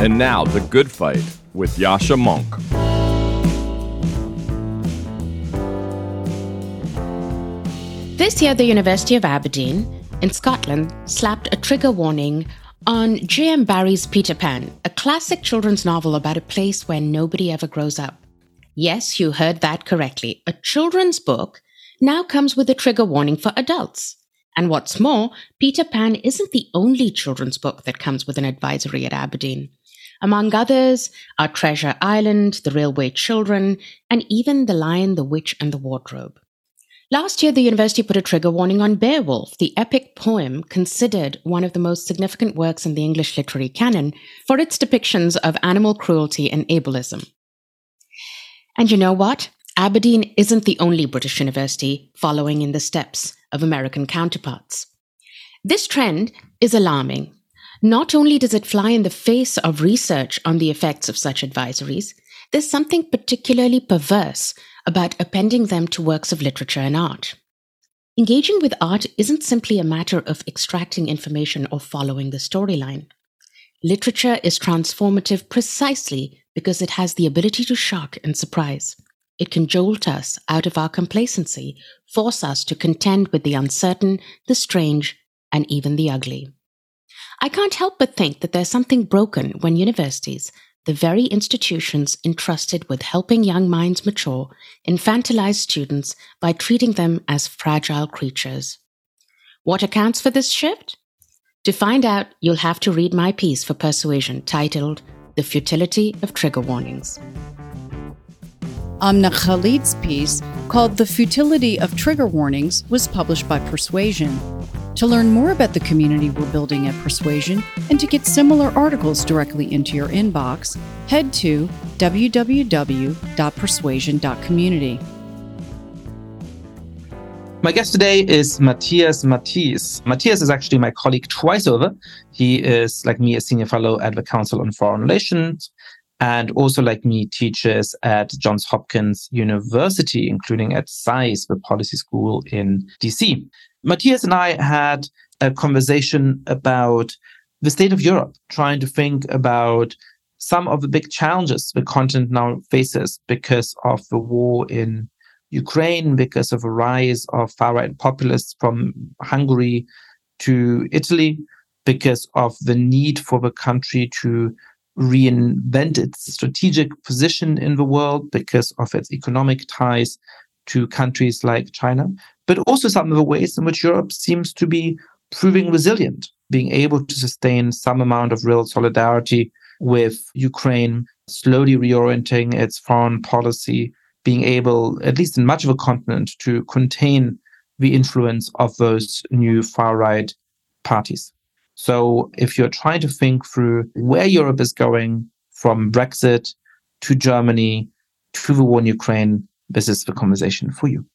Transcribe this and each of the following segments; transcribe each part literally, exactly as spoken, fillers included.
And now, The Good Fight with Yascha Mounk. This year, the University of Aberdeen in Scotland slapped a trigger warning on J M Barrie's Peter Pan, a classic children's novel about a place where nobody ever grows up. Yes, you heard that correctly. A children's book now comes with a trigger warning for adults. And what's more, Peter Pan isn't the only children's book that comes with an advisory at Aberdeen. Among others are Treasure Island, The Railway Children, and even The Lion, the Witch, and the Wardrobe. Last year, the university put a trigger warning on Beowulf, the epic poem considered one of the most significant works in the English literary canon for its depictions of animal cruelty and ableism. And you know what? Aberdeen isn't the only British university following in the steps of American counterparts. This trend is alarming. Not only does it fly in the face of research on the effects of such advisories, there's something particularly perverse about appending them to works of literature and art. Engaging with art isn't simply a matter of extracting information or following the storyline. Literature is transformative precisely because it has the ability to shock and surprise. It can jolt us out of our complacency, force us to contend with the uncertain, the strange, and even the ugly. I can't help but think that there's something broken when universities, the very institutions entrusted with helping young minds mature, infantilize students by treating them as fragile creatures. What accounts for this shift? To find out, you'll have to read my piece for Persuasion titled The Futility of Trigger Warnings. Amna Khalid's piece, called The Futility of Trigger Warnings, was published by Persuasion. To learn more about the community we're building at Persuasion and to get similar articles directly into your inbox, head to w w w dot persuasion dot community. My guest today is Matthias Matthys. Matthias is actually my colleague twice over. He is, like me, a senior fellow at the Council on Foreign Relations, and also, like me, teaches at Johns Hopkins University, including at S A I S, the policy school in D C. Matthias and I had a conversation about the state of Europe, trying to think about some of the big challenges the continent now faces because of the war in Ukraine, because of a rise of far-right populists from Hungary to Italy, because of the need for the country to reinvent its strategic position in the world, because of its economic ties to countries like China, but also some of the ways in which Europe seems to be proving resilient, being able to sustain some amount of real solidarity with Ukraine, slowly reorienting its foreign policy, being able, at least in much of a continent, to contain the influence of those new far-right parties. So if you're trying to think through where Europe is going from Brexit to Germany to the war in Ukraine, this is the conversation for you.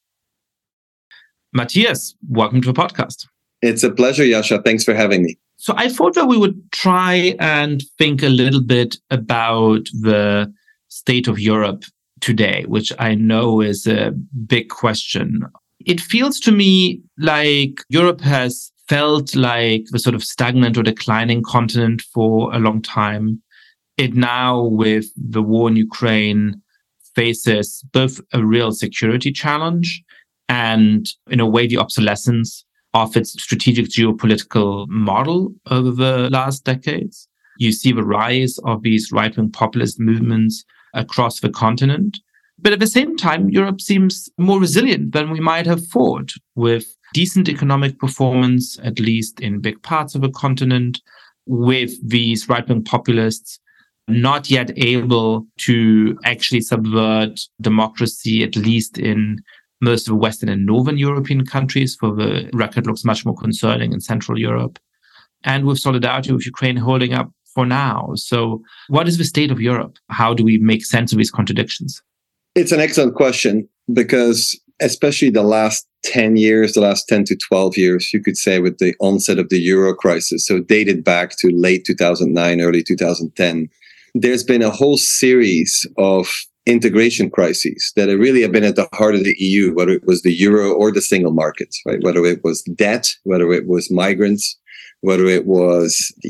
Matthias, welcome to the podcast. It's a pleasure, Yascha. Thanks for having me. So I thought that we would try and think a little bit about the state of Europe today, which I know is a big question. It feels to me like Europe has felt like the sort of stagnant or declining continent for a long time. It now, with the war in Ukraine, faces both a real security challenge and, in a way, the obsolescence of its strategic geopolitical model over the last decades. You see the rise of these right-wing populist movements across the continent. But at the same time, Europe seems more resilient than we might have thought, with decent economic performance, at least in big parts of the continent, with these right-wing populists not yet able to actually subvert democracy, at least in most of the Western and Northern European countries. For the record, looks much more concerning in Central Europe. And with solidarity with Ukraine holding up for now. So what is the state of Europe? How do we make sense of these contradictions? It's an excellent question, because especially the last ten years, the last ten to twelve years, you could say, with the onset of the Euro crisis, so dated back to late two thousand nine, early two thousand ten, there's been a whole series of integration crises that really have been at the heart of the E U, whether it was the euro or the single market, right? Whether it was debt, whether it was migrants, whether it was the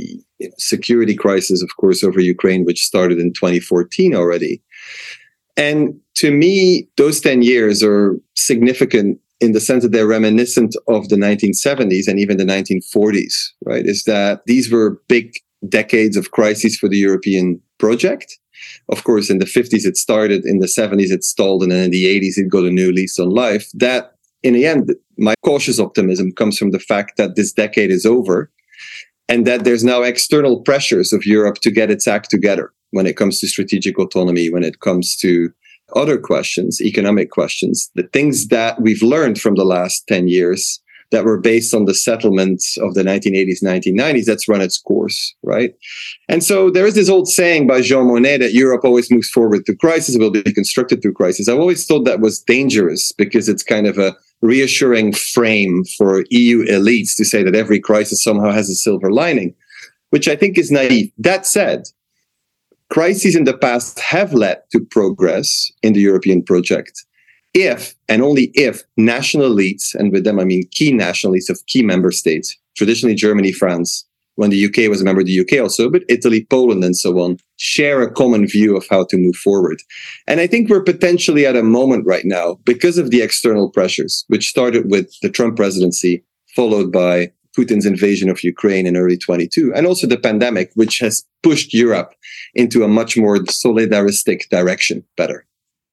security crisis, of course, over Ukraine, which started in twenty fourteen already. And to me, those ten years are significant in the sense that they're reminiscent of the nineteen seventies and even the nineteen forties, right? Is that these were big decades of crises for the European project. Of course, in the fifties, it started. In the seventies, it stalled. And then in the eighties, it got a new lease on life. That, in the end, my cautious optimism comes from the fact that this decade is over and that there's now external pressures of Europe to get its act together when it comes to strategic autonomy, when it comes to other questions, economic questions, the things that we've learned from the last ten years that were based on the settlements of the nineteen eighties, nineteen nineties, that's run its course, right? And so there is this old saying by Jean Monnet that Europe always moves forward through crisis, will be constructed through crisis. I've always thought that was dangerous because it's kind of a reassuring frame for E U elites to say that every crisis somehow has a silver lining, which I think is naive. That said, crises in the past have led to progress in the European project if, and only if, national elites, and with them I mean key national elites of key member states, traditionally Germany, France, when the U K was a member of the U K also, but Italy, Poland, and so on, share a common view of how to move forward. And I think we're potentially at a moment right now, because of the external pressures, which started with the Trump presidency, followed by Putin's invasion of Ukraine in early twenty-two, and also the pandemic, which has pushed Europe into a much more solidaristic direction better.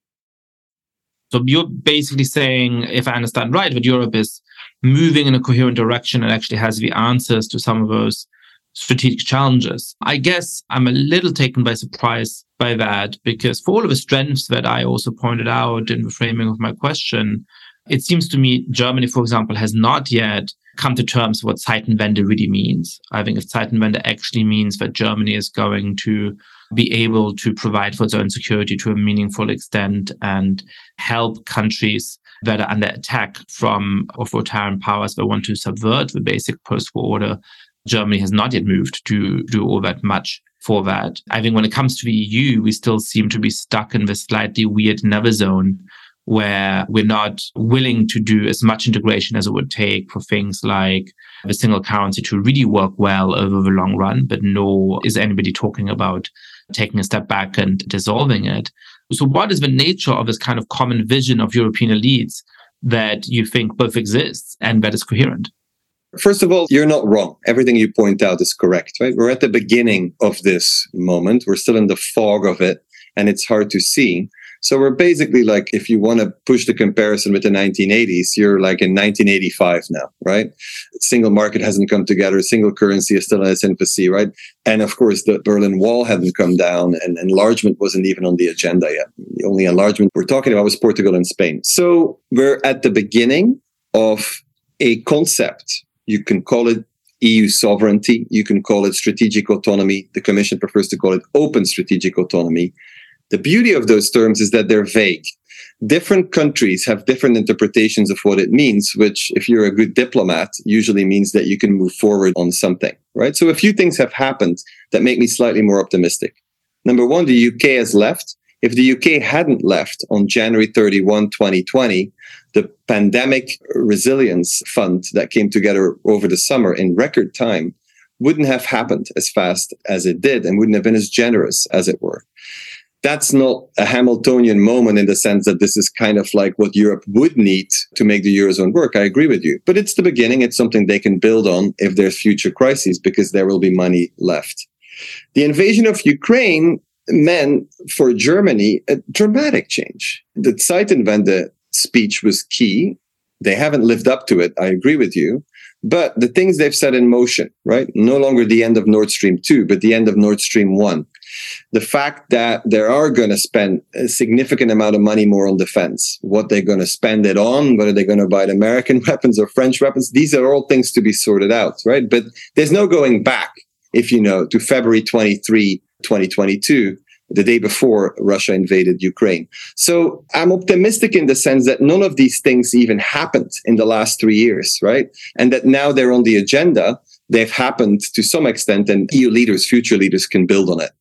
So you're basically saying, if I understand right, that Europe is moving in a coherent direction and actually has the answers to some of those strategic challenges. I guess I'm a little taken by surprise by that, because for all of the strengths that I also pointed out in the framing of my question, it seems to me Germany, for example, has not yet come to terms with what Zeitenwende really means. I think if Zeitenwende actually means that Germany is going to be able to provide for its own security to a meaningful extent and help countries that are under attack from authoritarian powers that want to subvert the basic post-war order, Germany has not yet moved to do all that much for that. I think when it comes to the E U, we still seem to be stuck in this slightly weird never zone where we're not willing to do as much integration as it would take for things like the single currency to really work well over the long run, but nor is anybody talking about taking a step back and dissolving it. So what is the nature of this kind of common vision of European elites that you think both exists and that is coherent? First of all, you're not wrong. Everything you point out is correct, right? We're at the beginning of this moment. We're still in the fog of it, and it's hard to see. So we're basically like, if you want to push the comparison with the nineteen eighties, you're like in nineteen eighty-five now, right? Single market hasn't come together. Single currency is still in its infancy, right? And of course, the Berlin Wall hadn't come down and enlargement wasn't even on the agenda yet. The only enlargement we're talking about was Portugal and Spain. So we're at the beginning of a concept. You can call it E U sovereignty. You can call it strategic autonomy. The Commission prefers to call it open strategic autonomy. The beauty of those terms is that they're vague. Different countries have different interpretations of what it means, which, if you're a good diplomat, usually means that you can move forward on something, right? So a few things have happened that make me slightly more optimistic. Number one, the U K has left. If the U K hadn't left on January thirty-first, twenty twenty, the Pandemic Resilience Fund that came together over the summer in record time wouldn't have happened as fast as it did and wouldn't have been as generous as it were. That's not a Hamiltonian moment in the sense that this is kind of like what Europe would need to make the Eurozone work. I agree with you. But it's the beginning. It's something they can build on if there's future crises because there will be money left. The invasion of Ukraine meant for Germany a dramatic change. The Zeitenwende speech was key. They haven't lived up to it. I agree with you. But the things they've set in motion, right? No longer the end of Nord Stream two, but the end of Nord Stream one. The fact that they are going to spend a significant amount of money more on defense, what they're going to spend it on, whether they're going to buy American weapons or French weapons, these are all things to be sorted out, right? But there's no going back, if you know, to February twenty-third, twenty twenty-two, the day before Russia invaded Ukraine. So I'm optimistic in the sense that none of these things even happened in the last three years, right? And that now they're on the agenda. They've happened to some extent, and E U leaders, future leaders, can build on it.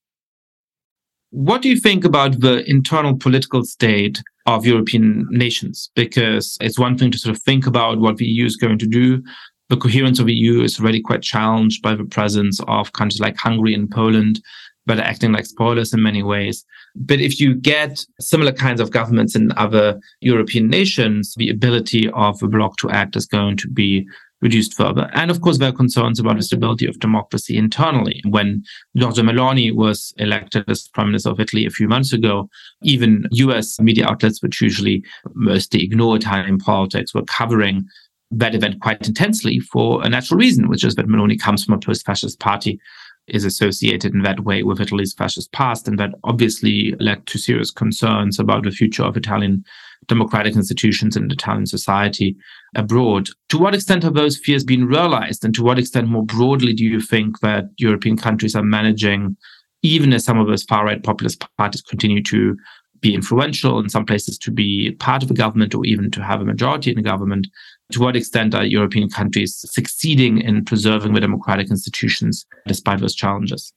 What do you think about the internal political state of European nations? Because it's one thing to sort of think about what the E U is going to do, The coherence of the E U is already quite challenged by the presence of countries like Hungary and Poland that are acting like spoilers in many ways. But if you get similar kinds of governments in other European nations, the ability of the bloc to act is going to be reduced further. And of course, there are concerns about the stability of democracy internally. When Giorgia Meloni was elected as Prime Minister of Italy a few months ago, even U S media outlets, which usually mostly ignore Italian politics, were covering that event quite intensely for a natural reason, which is that Meloni comes from a post-fascist party, is associated in that way with Italy's fascist past, and that obviously led to serious concerns about the future of Italian democratic institutions and Italian society abroad. To what extent have those fears been realized, and to what extent more broadly do you think that European countries are managing, even as some of those far-right populist parties continue to be influential, in some places to be part of a government or even to have a majority in a government, to what extent are European countries succeeding in preserving the democratic institutions despite those challenges?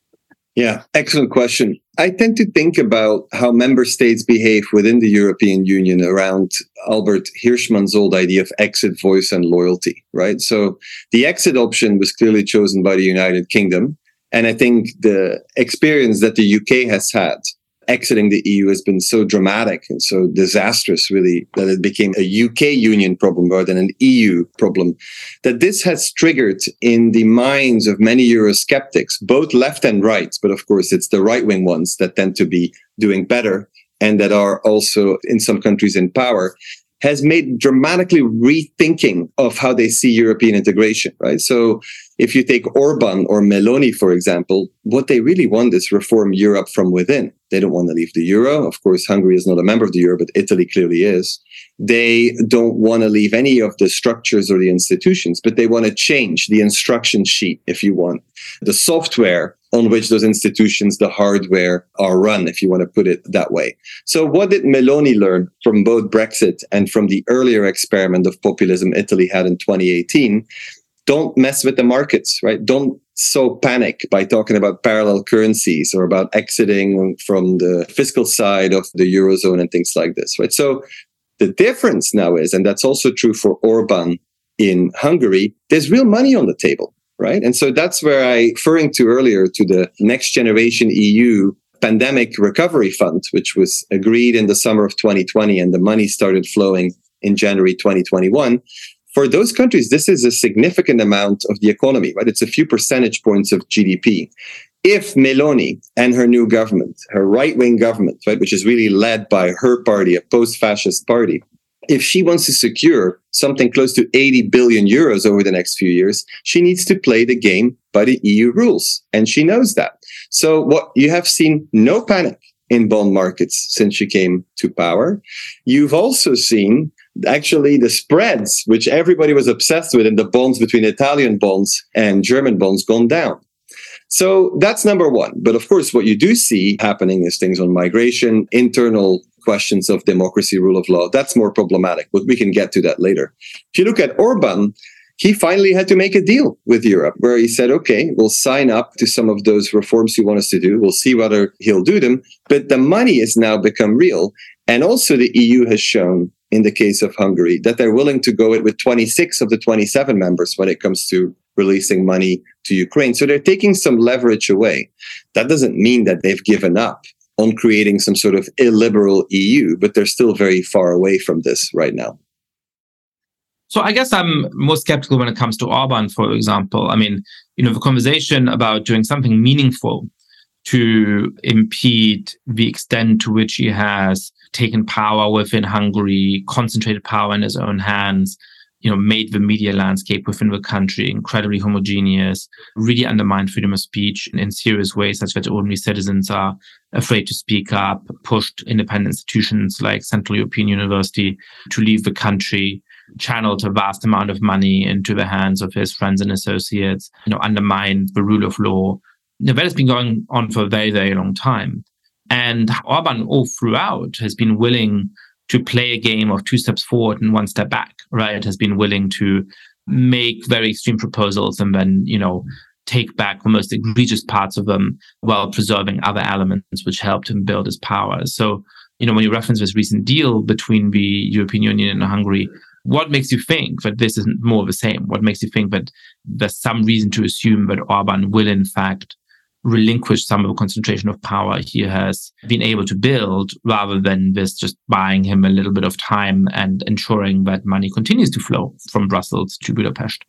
Yeah, excellent question. I tend to think about how member states behave within the European Union around Albert Hirschman's old idea of exit, voice, and loyalty, right? So the exit option was clearly chosen by the United Kingdom. And I think the experience that the U K has had exiting the E U has been so dramatic and so disastrous, really, that it became a U K union problem rather than an E U problem, that this has triggered in the minds of many Eurosceptics, both left and right, but of course it's the right-wing ones that tend to be doing better and that are also in some countries in power, has made dramatically rethinking of how they see European integration, right? So if you take Orban or Meloni, for example, what they really want is reform Europe from within. They don't want to leave the euro. Of course, Hungary is not a member of the euro, but Italy clearly is. They don't want to leave any of the structures or the institutions, but they want to change the instruction sheet, if you want, the software on which those institutions, the hardware, are run, if you want to put it that way. So what did Meloni learn from both Brexit and from the earlier experiment of populism Italy had in twenty eighteen? Don't mess with the markets, right? Don't so panic by talking about parallel currencies or about exiting from the fiscal side of the Eurozone and things like this, right? So the difference now is, and that's also true for Orban in Hungary, there's real money on the table, right? And so that's where I, referring to earlier to the Next Generation E U Pandemic Recovery Fund, which was agreed in the summer of twenty twenty, and the money started flowing in January twenty twenty-one. For those countries, this is a significant amount of the economy, right? It's a few percentage points of G D P. If Meloni and her new government, her right-wing government, right, which is really led by her party, a post-fascist party, if she wants to secure something close to eighty billion euros over the next few years, she needs to play the game by the E U rules. And she knows that. So what you have seen, no panic in bond markets since she came to power. You've also seen actually the spreads, which everybody was obsessed with in the bonds between Italian bonds and German bonds, gone down. So that's number one. But of course, what you do see happening is things on migration, internal questions of democracy, rule of law. That's more problematic, but we can get to that later. If you look at Orban, he finally had to make a deal with Europe where he said, okay, we'll sign up to some of those reforms you want us to do. We'll see whether he'll do them. But the money has now become real. And also the E U has shown, in the case of Hungary, that they're willing to go it with twenty-six of the twenty-seven members when it comes to releasing money to Ukraine. So they're taking some leverage away. That doesn't mean that they've given up on creating some sort of illiberal E U, but they're still very far away from this right now. So I guess I'm more skeptical when it comes to Orban, for example. I mean, you know, the conversation about doing something meaningful to impede the extent to which he has taken power within Hungary, concentrated power in his own hands, you know, made the media landscape within the country incredibly homogeneous, really undermined freedom of speech in serious ways, such that ordinary citizens are afraid to speak up, pushed independent institutions like Central European University to leave the country, channeled a vast amount of money into the hands of his friends and associates, you know, undermined the rule of law. You know, that has been going on for a very, very long time. And Orban all throughout has been willing to play a game of two steps forward and one step back, right? Has been willing to make very extreme proposals and then, you know, take back the most egregious parts of them while preserving other elements which helped him build his power. So, you know, when you reference this recent deal between the European Union and Hungary, What makes you think that this is more of the same? What makes you think that there's some reason to assume that Orban will, in fact, relinquish some of the concentration of power he has been able to build, rather than this just buying him a little bit of time and ensuring that money continues to flow from Brussels to Budapest?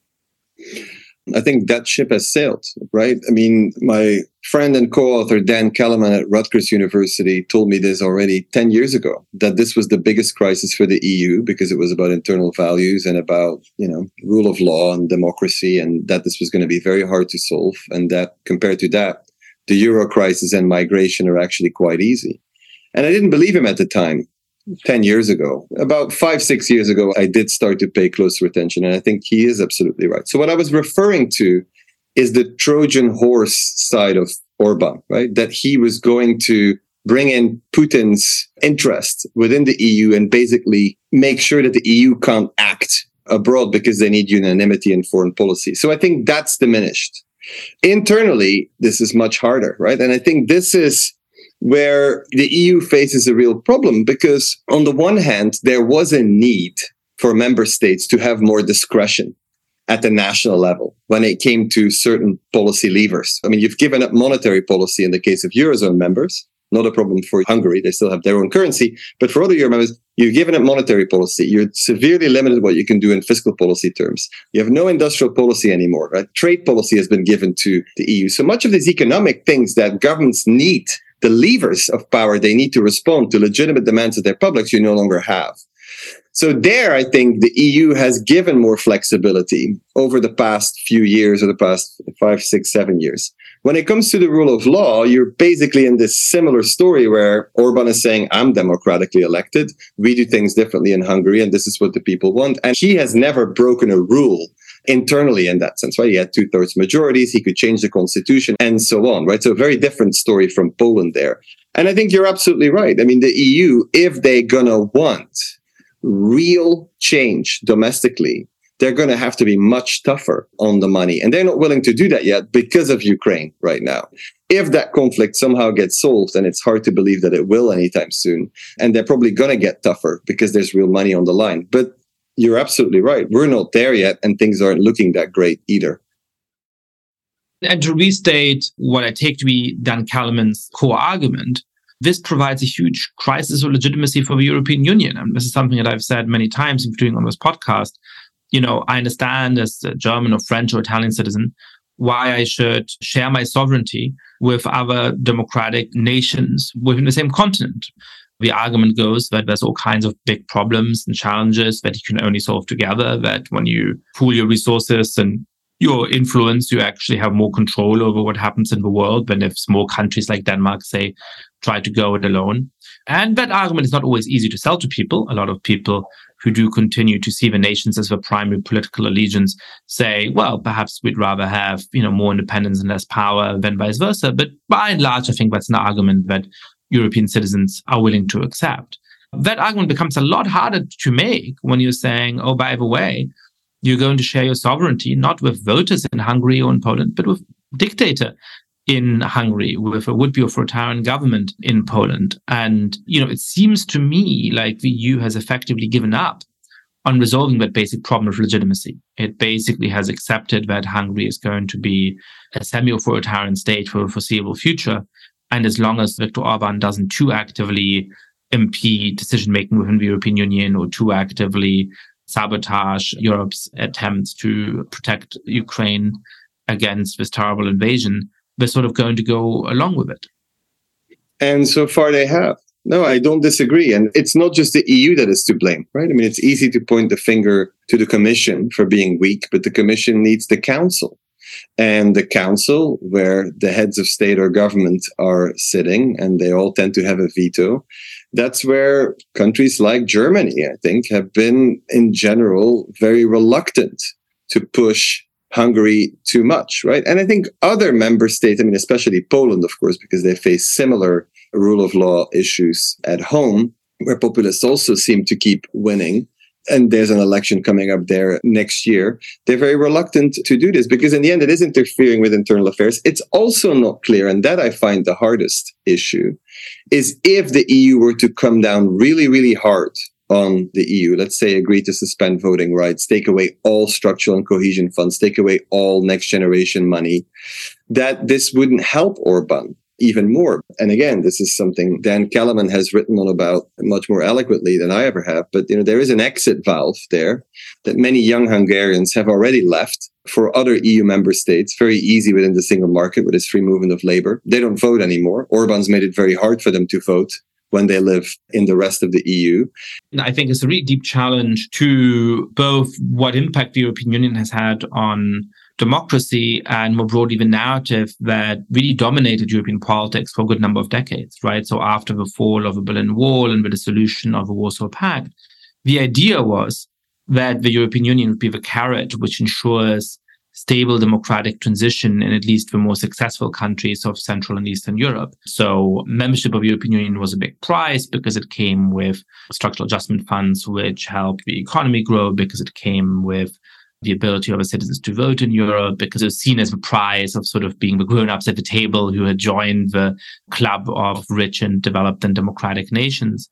I think that ship has sailed, right? I mean, my friend and co-author Dan Kellerman at Rutgers University told me this already ten years ago, that this was the biggest crisis for the E U because it was about internal values and about, you know, rule of law and democracy, and that this was going to be very hard to solve. And that compared to that, the Euro crisis and migration are actually quite easy. And I didn't believe him at the time. ten years ago, about five, six years ago, I did start to pay closer attention. And I think he is absolutely right. So what I was referring to is the Trojan horse side of Orban, right? That he was going to bring in Putin's interest within the E U and basically make sure that the E U can't act abroad because they need unanimity in foreign policy. So I think that's diminished. Internally, this is much harder, right? And I think this is where the E U faces a real problem, because on the one hand, there was a need for member states to have more discretion at the national level when it came to certain policy levers. I mean, you've given up monetary policy in the case of Eurozone members, not a problem for Hungary. They still have their own currency. But for other Euro members, you've given up monetary policy. You're severely limited what you can do in fiscal policy terms. You have no industrial policy anymore, right? Trade policy has been given to the E U. So much of these economic things that governments need, the levers of power they need to respond to legitimate demands of their publics, you no longer have. So there, I think the E U has given more flexibility over the past few years, or the past five, six, seven years. When it comes to the rule of law, you're basically in this similar story where Orban is saying, I'm democratically elected. We do things differently in Hungary, and this is what the people want. And he has never broken a rule internally in that sense, right? He had two-thirds majorities, he could change the constitution, and so on, right? So a very different story from Poland there. And I think you're absolutely right. I mean, the E U, if they're gonna want real change domestically, they're going to have to be much tougher on the money. And they're not willing to do that yet because of Ukraine right now. If that conflict somehow gets solved, and it's hard to believe that it will anytime soon, and they're probably going to get tougher because there's real money on the line. But you're absolutely right. We're not there yet, and things aren't looking that great either. And to restate what I take to be Dan Kellerman's core argument, this provides a huge crisis of legitimacy for the European Union. And this is something that I've said many times, including on this podcast. You know, I understand as a German or French or Italian citizen why I should share my sovereignty with other democratic nations within the same continent. The argument goes that there's all kinds of big problems and challenges that you can only solve together, that when you pool your resources and your influence, you actually have more control over what happens in the world than if small countries like Denmark, say, try to go it alone. And that argument is not always easy to sell to people. A lot of people who do continue to see the nations as the primary political allegiance say, well, perhaps we'd rather have, you know, more independence and less power than vice versa. But by and large, I think that's an argument that European citizens are willing to accept. That argument becomes a lot harder to make when you're saying, oh, by the way, you're going to share your sovereignty not with voters in Hungary or in Poland, but with a dictator in Hungary, with a would-be authoritarian government in Poland. And, you know, it seems to me like the E U has effectively given up on resolving that basic problem of legitimacy. It basically has accepted that Hungary is going to be a semi-authoritarian state for the foreseeable future. And as long as Viktor Orban doesn't too actively impede decision-making within the European Union or too actively sabotage Europe's attempts to protect Ukraine against this terrible invasion, they're sort of going to go along with it. And so far they have. No, I don't disagree. And it's not just the E U that is to blame, right? I mean, it's easy to point the finger to the Commission for being weak, but the Commission needs the Council. And the Council, where the heads of state or government are sitting, and they all tend to have a veto, that's where countries like Germany, I think, have been, in general, very reluctant to push Hungary too much, right? And I think other member states, I mean, especially Poland, of course, because they face similar rule of law issues at home, where populists also seem to keep winning. And there's an election coming up there next year. They're very reluctant to do this because in the end, it is interfering with internal affairs. It's also not clear, and that I find the hardest issue, is if the E U were to come down really, really hard on the E U, let's say agree to suspend voting rights, take away all structural and cohesion funds, take away all next generation money, that this wouldn't help Orban even more. And again, this is something Dan Kellerman has written on about much more eloquently than I ever have. But you know, there is an exit valve there that many young Hungarians have already left for other E U member states, very easy within the single market with its free movement of labor. They don't vote anymore. Orban's made it very hard for them to vote when they live in the rest of the E U. I think it's a really deep challenge to both what impact the European Union has had on democracy and more broadly the narrative that really dominated European politics for a good number of decades, right? So after the fall of the Berlin Wall and the dissolution of the Warsaw Pact, the idea was that the European Union would be the carrot which ensures stable democratic transition in at least the more successful countries of Central and Eastern Europe. So membership of the European Union was a big prize because it came with structural adjustment funds, which helped the economy grow, because it came with the ability of the citizens to vote in Europe, because it was seen as the prize of sort of being the grown-ups at the table who had joined the club of rich and developed and democratic nations.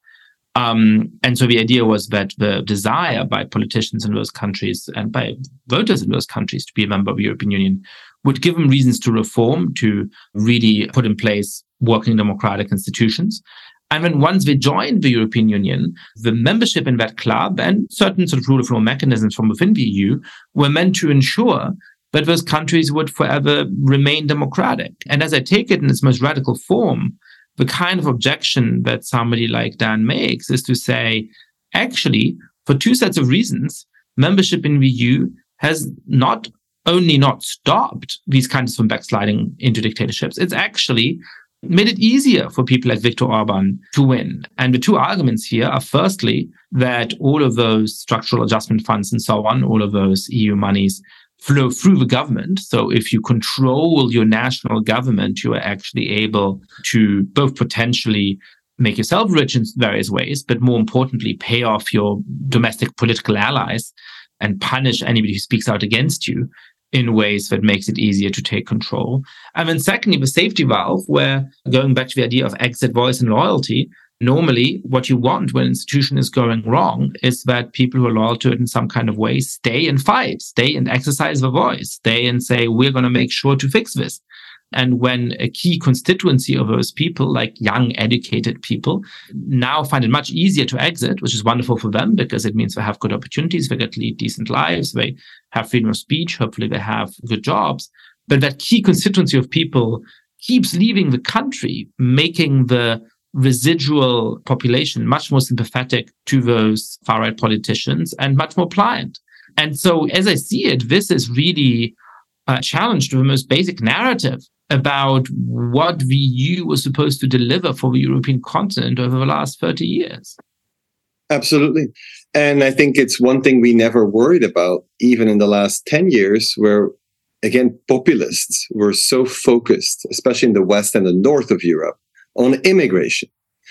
Um, and so the idea was that the desire by politicians in those countries and by voters in those countries to be a member of the European Union would give them reasons to reform, to really put in place working democratic institutions. And then once they joined the European Union, the membership in that club and certain sort of rule of law mechanisms from within the E U were meant to ensure that those countries would forever remain democratic. And as I take it in its most radical form, the kind of objection that somebody like Dan makes is to say, actually, for two sets of reasons, membership in the E U has not only not stopped these kinds from backsliding into dictatorships, it's actually made it easier for people like Viktor Orban to win. And the two arguments here are firstly, that all of those structural adjustment funds and so on, all of those E U monies flow through the government. So if you control your national government, you are actually able to both potentially make yourself rich in various ways, but more importantly, pay off your domestic political allies and punish anybody who speaks out against you in ways that makes it easier to take control. And then secondly, the safety valve, where going back to the idea of exit, voice, and loyalty, normally what you want when an institution is going wrong is that people who are loyal to it in some kind of way stay and fight, stay and exercise the voice, stay and say, we're going to make sure to fix this. And when a key constituency of those people, like young, educated people, now find it much easier to exit, which is wonderful for them because it means they have good opportunities, they get to lead decent lives, they have freedom of speech, hopefully they have good jobs. But that key constituency of people keeps leaving the country, making the residual population much more sympathetic to those far-right politicians and much more pliant. And so as I see it, this is really a challenge to the most basic narrative about what the E U was supposed to deliver for the European continent over the last thirty years. Absolutely. And I think it's one thing we never worried about, even in the last ten years, where, again, populists were so focused, especially in the West and the North of Europe, on immigration.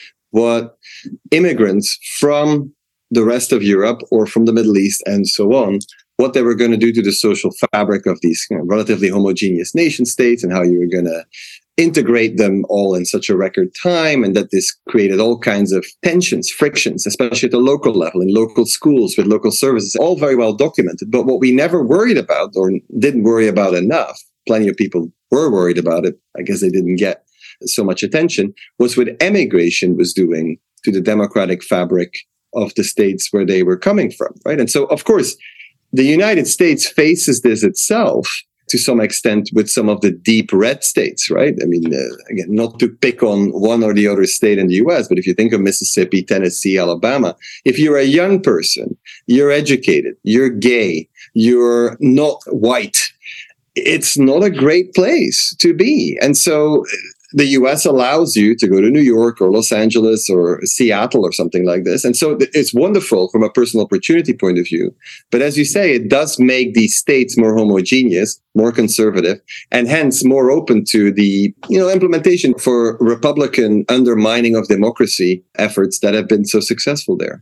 What immigrants from the rest of Europe or from the Middle East and so on, what they were going to do to the social fabric of these you know, relatively homogeneous nation states and how you were going to integrate them all in such a record time, and that this created all kinds of tensions, frictions, especially at the local level, in local schools, with local services, all very well documented. But what we never worried about or didn't worry about enough, plenty of people were worried about it, I guess they didn't get so much attention, was what emigration was doing to the democratic fabric of the states where they were coming from, right? And so, of course, the United States faces this itself to some extent with some of the deep red states, right? I mean, uh, again, not to pick on one or the other state in the U S, but if you think of Mississippi, Tennessee, Alabama, if you're a young person, you're educated, you're gay, you're not white, it's not a great place to be. And so the U S allows you to go to New York or Los Angeles or Seattle or something like this. And so it's wonderful from a personal opportunity point of view. But as you say, it does make these states more homogeneous, more conservative, and hence more open to the you know implementation for Republican undermining of democracy efforts that have been so successful there.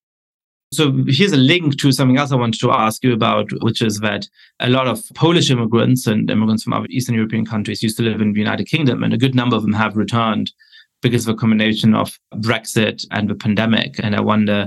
So here's a link to something else I wanted to ask you about, which is that a lot of Polish immigrants and immigrants from other Eastern European countries used to live in the United Kingdom, and a good number of them have returned because of a combination of Brexit and the pandemic. And I wonder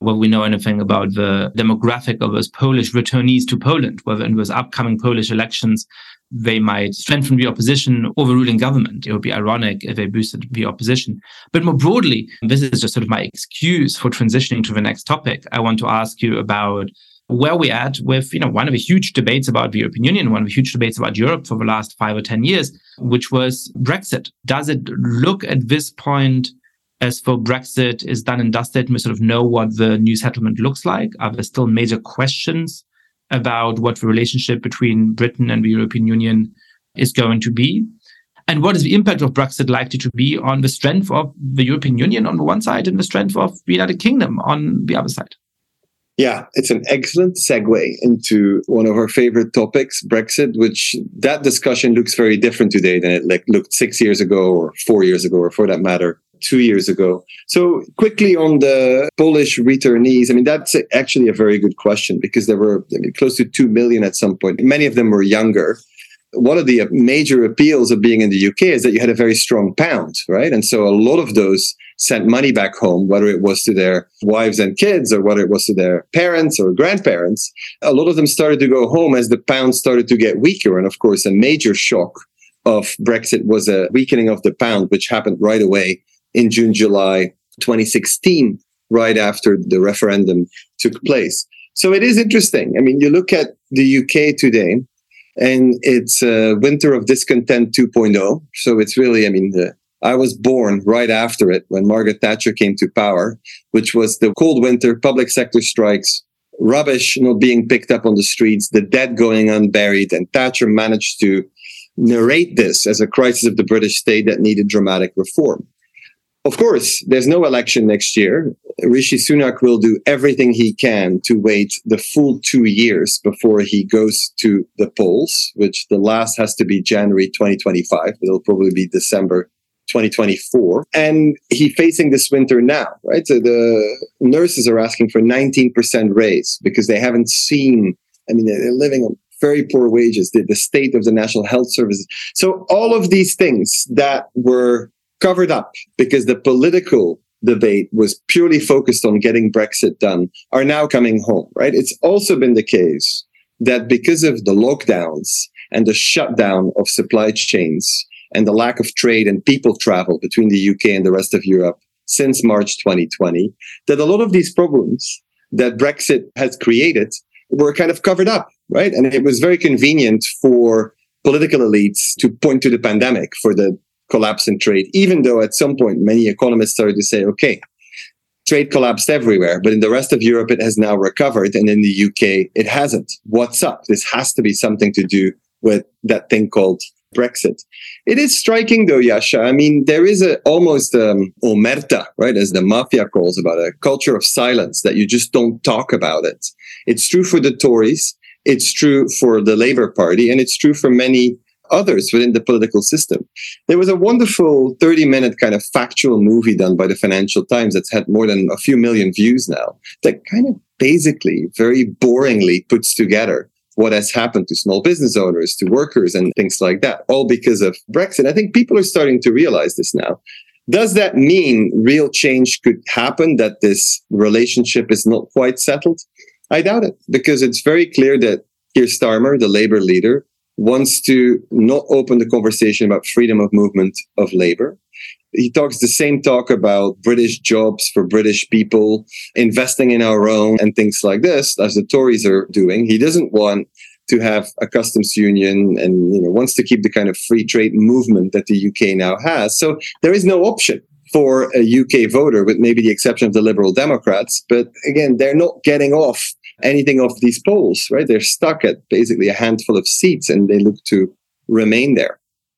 whether we know anything about the demographic of those Polish returnees to Poland, whether in those upcoming Polish elections they might strengthen the opposition or the ruling government. It would be ironic if they boosted the opposition. But more broadly, this is just sort of my excuse for transitioning to the next topic. I want to ask you about where we're at with, you know, one of the huge debates about the European Union, one of the huge debates about Europe for the last five or ten years, which was Brexit. Does it look at this point as though Brexit is done and dusted and we sort of know what the new settlement looks like? Are there still major questions about what the relationship between Britain and the European Union is going to be? And what is the impact of Brexit likely to be on the strength of the European Union on the one side and the strength of the United Kingdom on the other side? Yeah, it's an excellent segue into one of our favorite topics, Brexit, which that discussion looks very different today than it like looked six years ago or four years ago, or for that matter, two years ago. So quickly on the Polish returnees, I mean, that's actually a very good question because there were I mean, close to two million at some point. Many of them were younger. One of the major appeals of being in the U K is that you had a very strong pound, right? And so a lot of those sent money back home, whether it was to their wives and kids or whether it was to their parents or grandparents. A lot of them started to go home as the pound started to get weaker. And of course, a major shock of Brexit was a weakening of the pound, which happened right away in June, July twenty sixteen, right after the referendum took place. So it is interesting. I mean, you look at the U K today, and it's a winter of discontent two point oh. So it's really, I mean, the, I was born right after it when Margaret Thatcher came to power, which was the cold winter, public sector strikes, rubbish not being picked up on the streets, the dead going unburied. And Thatcher managed to narrate this as a crisis of the British state that needed dramatic reform. Of course, there's no election next year. Rishi Sunak will do everything he can to wait the full two years before he goes to the polls, which the last has to be January twenty twenty-five. It'll probably be December twenty twenty-four. And he's facing this winter now, right? So the nurses are asking for nineteen percent raise because they haven't seen, I mean, they're living on very poor wages, the, the state of the National Health Service. So all of these things that were covered up because the political debate was purely focused on getting Brexit done are now coming home, right? It's also been the case that because of the lockdowns and the shutdown of supply chains and the lack of trade and people travel between the U K and the rest of Europe since March twenty twenty, that a lot of these problems that Brexit has created were kind of covered up, right? And it was very convenient for political elites to point to the pandemic for the collapse in trade, even though at some point many economists started to say, okay, trade collapsed everywhere, but in the rest of Europe it has now recovered, and in the U K it hasn't. What's up? This has to be something to do with that thing called Brexit. It is striking though, Yasha. I mean, there is a almost um, omerta, right, as the mafia calls about a culture of silence, that you just don't talk about it. It's true for the Tories, it's true for the Labour Party, and it's true for many others within the political system. There was a wonderful thirty minute kind of factual movie done by the Financial Times that's had more than a few million views now, that kind of basically very boringly puts together what has happened to small business owners, to workers and things like that, all because of Brexit. I think people are starting to realize this now. Does that mean real change could happen, that this relationship is not quite settled? I doubt it, because it's very clear that Keir Starmer, the Labour leader, wants to not open the conversation about freedom of movement of labor. He talks the same talk about British jobs for British people, investing in our own and things like this, as the Tories are doing. He doesn't want to have a customs union and, you know, wants to keep the kind of free trade movement that the U K now has. So there is no option for a U K voter, with maybe the exception of the Liberal Democrats. But again, they're not getting off anything off these polls, right? They're stuck at basically a handful of seats and they look to remain there.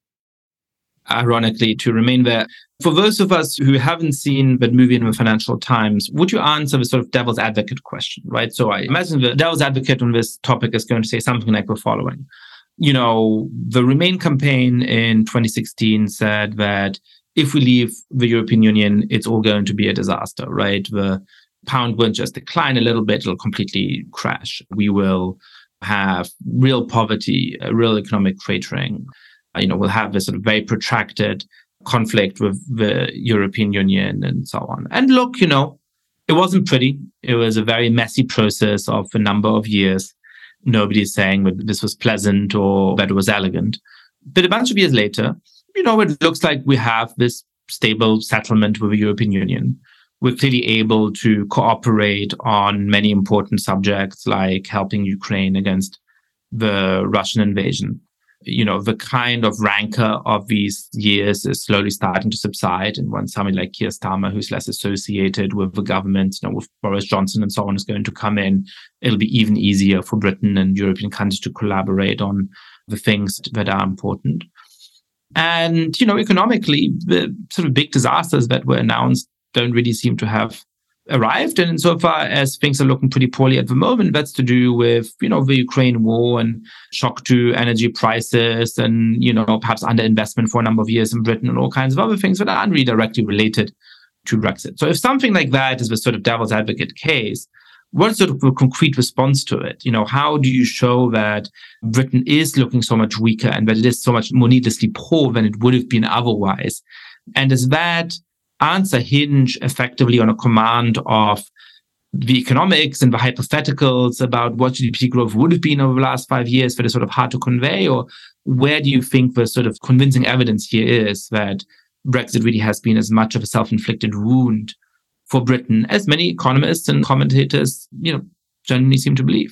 Ironically, to remain there. For those of us who haven't seen that movie in the Financial Times, would you answer the sort of devil's advocate question, right? So I imagine the devil's advocate on this topic is going to say something like the following. You know, the Remain campaign in twenty sixteen said that if we leave the European Union, it's all going to be a disaster, right? The pound won't just decline a little bit, it'll completely crash. We will have real poverty, a real economic cratering. You know, we'll have this sort of very protracted conflict with the European Union and so on. And look, you know, It wasn't pretty. It was a very messy process of a number of years. Nobody is saying that this was pleasant or that it was elegant. But a bunch of years later, you know, it looks like we have this stable settlement with the European Union. We're clearly able to cooperate on many important subjects like helping Ukraine against the Russian invasion. You know, the kind of rancor of these years is slowly starting to subside. And when somebody like Keir Starmer, who's less associated with the government, you know, with Boris Johnson and so on, is going to come in, it'll be even easier for Britain and European countries to collaborate on the things that are important. And, you know, economically, the sort of big disasters that were announced don't really seem to have arrived. And insofar as things are looking pretty poorly at the moment, that's to do with, you know, the Ukraine war and shock to energy prices and, you know, perhaps underinvestment for a number of years in Britain and all kinds of other things that aren't really directly related to Brexit. So if something like that is the sort of devil's advocate case, what's sort of a concrete response to it? You know, how do you show that Britain is looking so much weaker and that it is so much more needlessly poor than it would have been otherwise? And does that answer hinge effectively on a command of the economics and the hypotheticals about what G D P growth would have been over the last five years that is sort of hard to convey? Or where do you think the sort of convincing evidence here is that Brexit really has been as much of a self-inflicted wound for Britain as many economists and commentators, you know, generally seem to believe?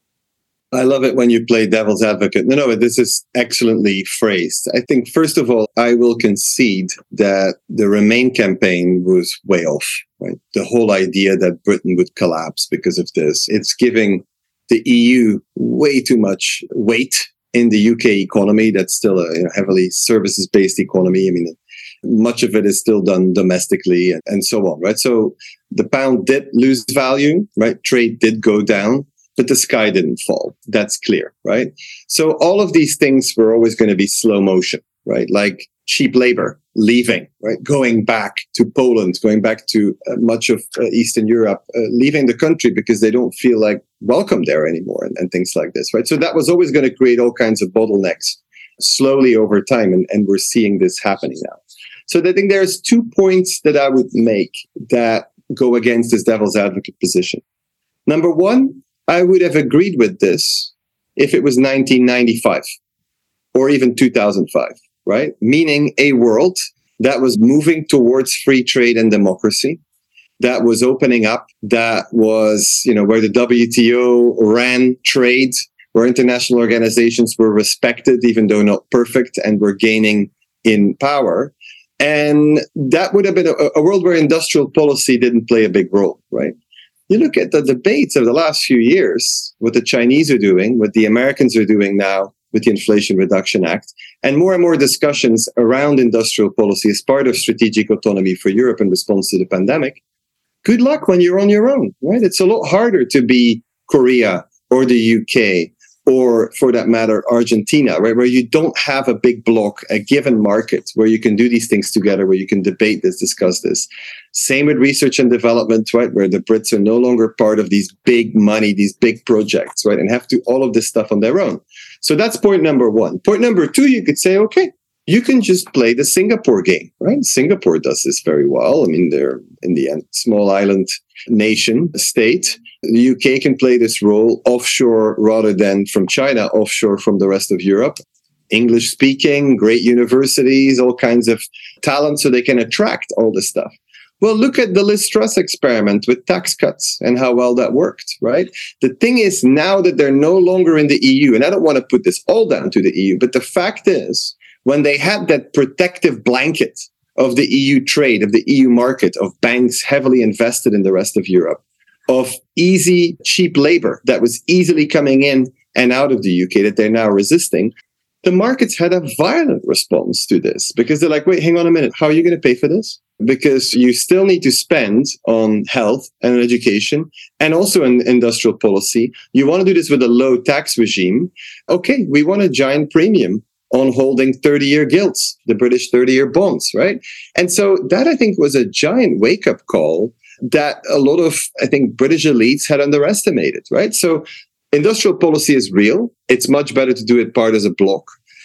I love it when you play devil's advocate. No, no, this is excellently phrased. I think, first of all, I will concede that the Remain campaign was way off, right? The whole idea that Britain would collapse because of this, it's giving the E U way too much weight in the U K economy. That's still a you know, heavily services-based economy. I mean, much of it is still done domestically and, and so on, right? So the pound did lose value, right? Trade did go down. But the sky didn't fall. That's clear, right? So all of these things were always going to be slow motion, right? Like cheap labor leaving, right? Going back to Poland, going back to uh, much of uh, Eastern Europe, uh, leaving the country because they don't feel like welcome there anymore and, and things like this, right? So that was always going to create all kinds of bottlenecks slowly over time. And, and we're seeing this happening now. So I think there's two points that I would make that go against this devil's advocate position. Number one, I would have agreed with this if it was nineteen ninety-five or even two thousand five, right? Meaning a world that was moving towards free trade and democracy, that was opening up, that was, you know, where the W T O ran trade, where international organizations were respected, even though not perfect, and were gaining in power. And that would have been a, a world where industrial policy didn't play a big role, right? You look at the debates of the last few years, what the Chinese are doing, what the Americans are doing now with the Inflation Reduction Act, and more and more discussions around industrial policy as part of strategic autonomy for Europe in response to the pandemic. Good luck when you're on your own, right? It's a lot harder to be Korea or the U K or, for that matter, Argentina, right? Where you don't have a big block, a given market where you can do these things together, where you can debate this, discuss this. Same with research and development, right? Where the Brits are no longer part of these big money, these big projects, right? And have to do all of this stuff on their own. So that's point number one. Point number two, you could say, okay, you can just play the Singapore game, right? Singapore does this very well. I mean, they're in the end, small island nation, state. The U K can play this role offshore rather than from China, offshore from the rest of Europe. English speaking, great universities, all kinds of talent, so they can attract all this stuff. Well, look at the Liz Truss experiment with tax cuts and how well that worked, right? The thing is, now that they're no longer in the E U, and I don't want to put this all down to the E U, but the fact is, when they had that protective blanket of the E U trade, of the E U market, of banks heavily invested in the rest of Europe, of easy, cheap labor that was easily coming in and out of the U K that they're now resisting, the markets had a violent response to this because they're like, wait, hang on a minute. How are you going to pay for this? Because you still need to spend on health and education and also in industrial policy. You want to do this with a low tax regime. Okay, we want a giant premium on holding thirty-year gilts, the British thirty-year bonds, right? And so that, I think, was a giant wake-up call that a lot of, I think, British elites had underestimated, right? So industrial policy is real. It's much better to do it part as a bloc.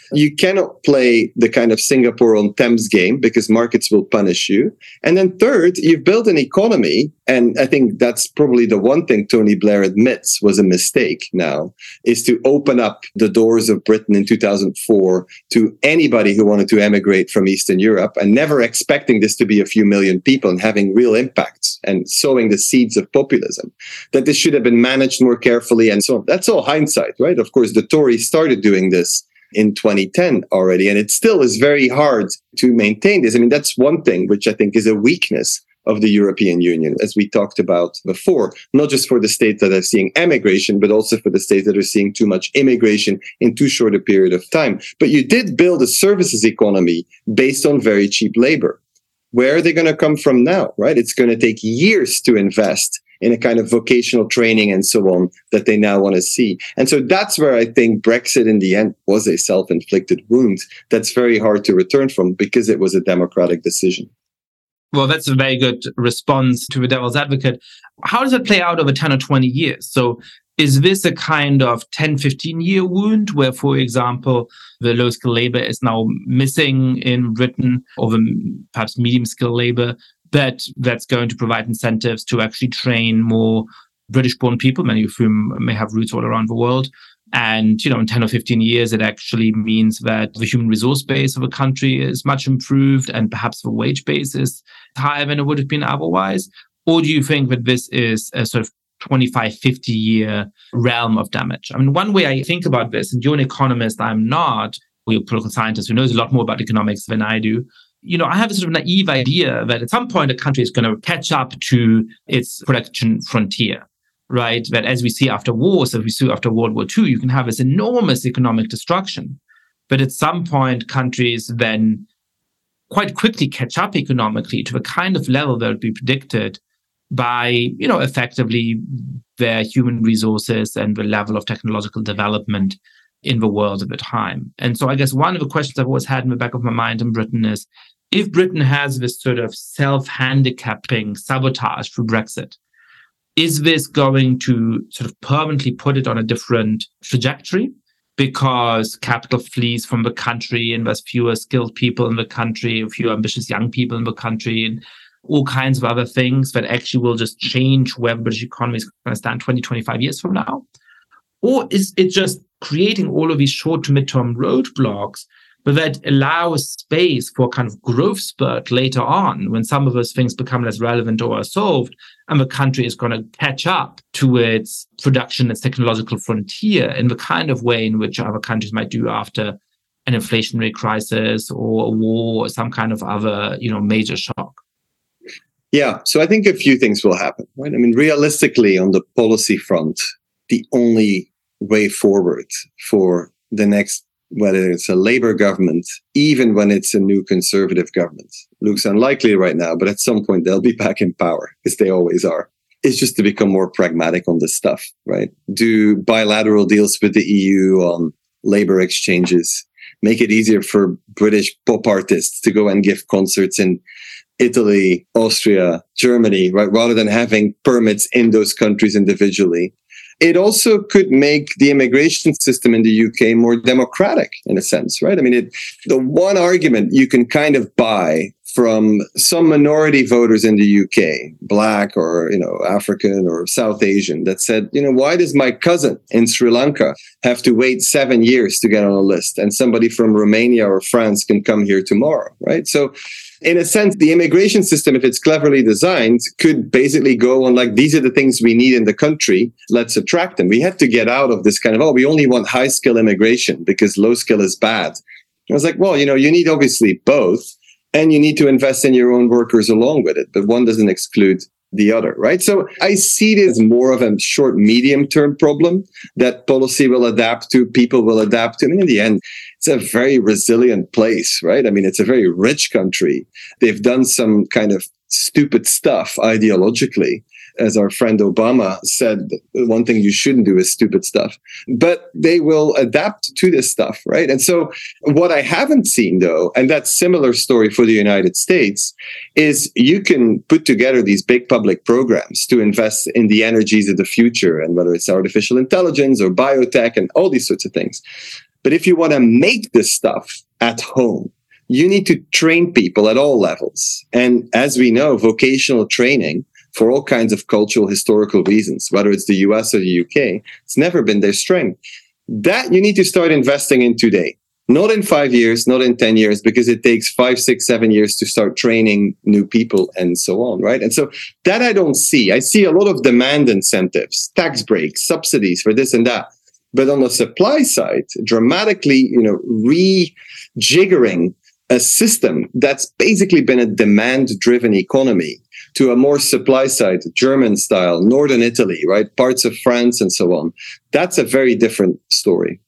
You cannot play the kind of Singapore on Thames game because markets will punish you. And then third, you've built an economy. And I think that's probably the one thing Tony Blair admits was a mistake now, is to open up the doors of Britain in two thousand four to anybody who wanted to emigrate from Eastern Europe, and never expecting this to be a few million people and having real impacts and sowing the seeds of populism, that this should have been managed more carefully and so on. That's all hindsight, right? Of course, the Tories started doing this in twenty ten already, and it still is very hard to maintain this. I mean, that's one thing which I think is a weakness of the European Union, as we talked about before, not just for the states that are seeing emigration, but also for the states that are seeing too much immigration in too short a period of time. But you did build a services economy based on very cheap labor. Where are they going to come from now, right? It's going to take years to invest in a kind of vocational training and so on that they now want to see. And so that's where I think Brexit in the end was a self-inflicted wound that's very hard to return from because it was a democratic decision. Well, that's a very good response to the devil's advocate. How does it play out over ten or twenty years? So is this a kind of ten, fifteen year wound where, for example, the low skill labor is now missing in Britain, or the perhaps medium skill labor, but that's going to provide incentives to actually train more British born people, many of whom may have roots all around the world? And, you know, in ten or fifteen years, it actually means that the human resource base of a country is much improved and perhaps the wage base is higher than it would have been otherwise? Or do you think that this is a sort of twenty-five, fifty year realm of damage? I mean, one way I think about this, and you're an economist, I'm not, or you're a political scientist who knows a lot more about economics than I do. You know, I have a sort of naive idea that at some point a country is going to catch up to its production frontier. Right, that as we see after wars, as we see after World War Two, you can have this enormous economic destruction. But at some point, countries then quite quickly catch up economically to the kind of level that would be predicted by, you know, effectively their human resources and the level of technological development in the world at the time. And so I guess one of the questions I've always had in the back of my mind in Britain is, if Britain has this sort of self-handicapping sabotage through Brexit, is this going to sort of permanently put it on a different trajectory because capital flees from the country and there's fewer skilled people in the country, fewer ambitious young people in the country, and all kinds of other things that actually will just change where the British economy is going to stand twenty, twenty-five years from now? Or is it just creating all of these short to midterm roadblocks, but that allows space for kind of growth spurt later on when some of those things become less relevant or are solved, and the country is going to catch up to its production, its technological frontier in the kind of way in which other countries might do after an inflationary crisis or a war or some kind of other, you know, major shock? Yeah, so I think a few things will happen, right? I mean, realistically, on the policy front, the only way forward for the next, whether it's a Labour government, even when it's a new Conservative government, looks unlikely right now, but at some point they'll be back in power, as they always are. It's just to become more pragmatic on this stuff, right? Do bilateral deals with the E U on labour exchanges, make it easier for British pop artists to go and give concerts in Italy, Austria, Germany, right? Rather than having permits in those countries individually. It also could make the immigration system in the U K more democratic in a sense, right? I mean, it, the one argument you can kind of buy from some minority voters in the U K, Black or, you know, African or South Asian, that said, you know, why does my cousin in Sri Lanka have to wait seven years to get on a list and somebody from Romania or France can come here tomorrow, right? So in a sense, the immigration system, if it's cleverly designed, could basically go on like, these are the things we need in the country. Let's attract them. We have to get out of this kind of, oh, we only want high skill immigration because low skill is bad. I was like, well, you know, you need obviously both, and you need to invest in your own workers along with it. But one doesn't exclude the other, right? So I see it as more of a short, medium term problem that policy will adapt to, people will adapt to. I mean, in the end, it's a very resilient place, right? I mean, it's a very rich country. They've done some kind of stupid stuff ideologically. As our friend Obama said, one thing you shouldn't do is stupid stuff. But they will adapt to this stuff, right? And so what I haven't seen, though, and that's similar story for the United States, is you can put together these big public programs to invest in the energies of the future, and whether it's artificial intelligence or biotech and all these sorts of things. But if you want to make this stuff at home, you need to train people at all levels. And as we know, vocational training for all kinds of cultural, historical reasons, whether it's the U S or the U K, it's never been their strength. That you need to start investing in today. Not in five years, not in ten years, because it takes five, six, seven years to start training new people and so on, right? And so that I don't see. I see a lot of demand incentives, tax breaks, subsidies for this and that. But on the supply side, dramatically, you know, rejiggering a system that's basically been a demand-driven economy to a more supply side, German style, Northern Italy, right? Parts of France and so on. That's a very different story.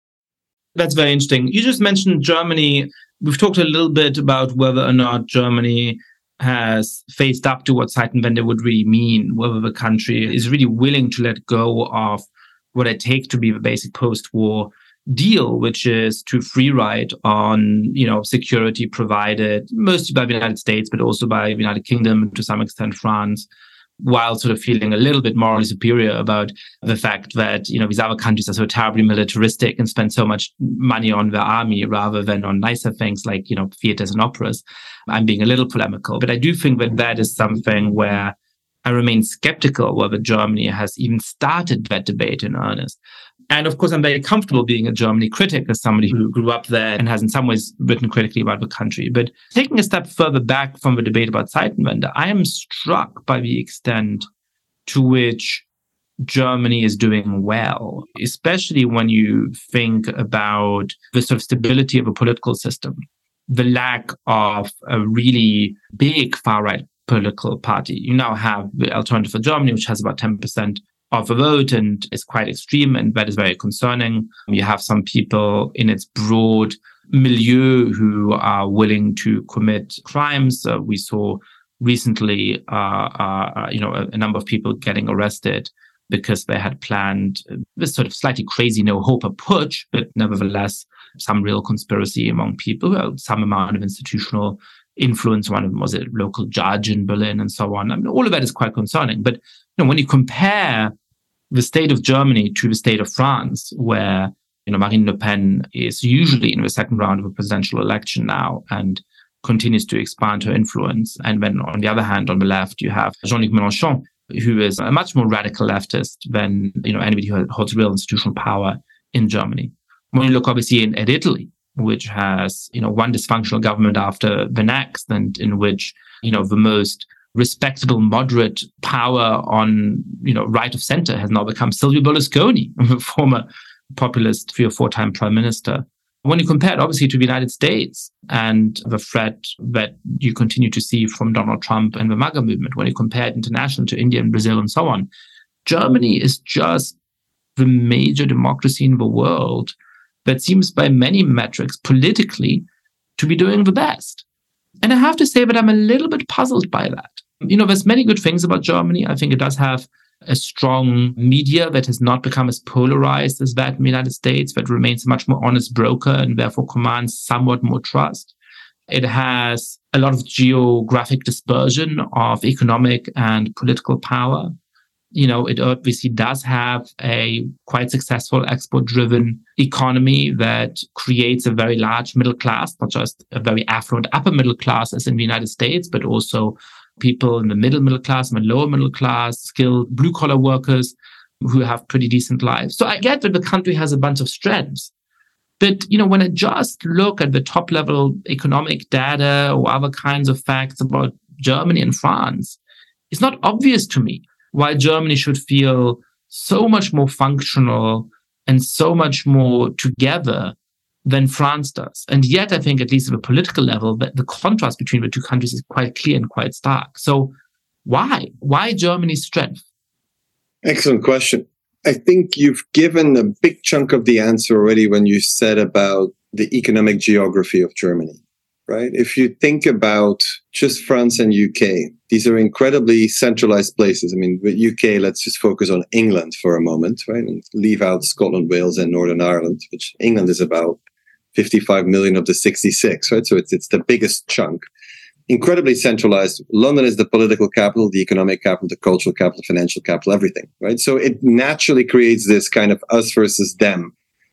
That's very interesting. You just mentioned Germany. We've talked a little bit about whether or not Germany has faced up to what Zeitenwende would really mean, whether the country is really willing to let go of what it takes to be the basic post-war deal, which is to free ride on, you know, security provided mostly by the United States, but also by the United Kingdom, to some extent France, while sort of feeling a little bit morally superior about the fact that, you know, these other countries are so terribly militaristic and spend so much money on their army rather than on nicer things like, you know, theaters and operas. I'm being a little polemical, but I do think that that is something where I remain skeptical whether Germany has even started that debate in earnest. And of course, I'm very comfortable being a Germany critic as somebody who grew up there and has in some ways written critically about the country. But taking a step further back from the debate about Zeitenwende, I am struck by the extent to which Germany is doing well, especially when you think about the sort of stability of a political system, the lack of a really big far-right political party. You now have the Alternative for Germany, which has about ten percent of the vote and is quite extreme, and that is very concerning. You have some people in its broad milieu who are willing to commit crimes. Uh, we saw recently, uh, uh, you know, a, a number of people getting arrested because they had planned this sort of slightly crazy no-hope putsch, but nevertheless, some real conspiracy among people, uh, some amount of institutional influence. One of them was a local judge in Berlin and so on. I mean, all of that is quite concerning. But you know, when you compare the state of Germany to the state of France, where you know Marine Le Pen is usually in the second round of a presidential election now and continues to expand her influence, and then on the other hand, on the left, you have Jean-Luc Mélenchon, who is a much more radical leftist than you know anybody who holds real institutional power in Germany. When you look obviously in, at Italy, which has, you know, one dysfunctional government after the next, and in which, you know, the most respectable moderate power on, you know, right of center has now become Silvio Berlusconi, the former populist three or four time prime minister. When you compare it obviously to the United States and the threat that you continue to see from Donald Trump and the MAGA movement, when you compare it internationally to India and Brazil and so on, Germany is just the major democracy in the world that seems by many metrics politically to be doing the best. And I have to say that I'm a little bit puzzled by that. You know, there's many good things about Germany. I think it does have a strong media that has not become as polarized as that in the United States, that remains a much more honest broker and therefore commands somewhat more trust. It has a lot of geographic dispersion of economic and political power. You know, it obviously does have a quite successful export-driven economy that creates a very large middle class, not just a very affluent upper middle class as in the United States, but also people in the middle middle class and the lower middle class, skilled blue-collar workers who have pretty decent lives. So I get that the country has a bunch of strengths. But, you know, when I just look at the top-level economic data or other kinds of facts about Germany and France, it's not obvious to me why Germany should feel so much more functional and so much more together than France does. And yet, I think, at least at a political level, that the contrast between the two countries is quite clear and quite stark. So why? Why Germany's strength? Excellent question. I think you've given a big chunk of the answer already when you said about the economic geography of Germany, right? If you think about just France and U K, these are incredibly centralized places. I mean, with U K, let's just focus on England for a moment, right? And leave out Scotland, Wales, and Northern Ireland, which England is about fifty-five million of the sixty-six, right? So it's it's the biggest chunk. Incredibly centralized. London is the political capital, the economic capital, the cultural capital, financial capital, everything, right? So it naturally creates this kind of us versus them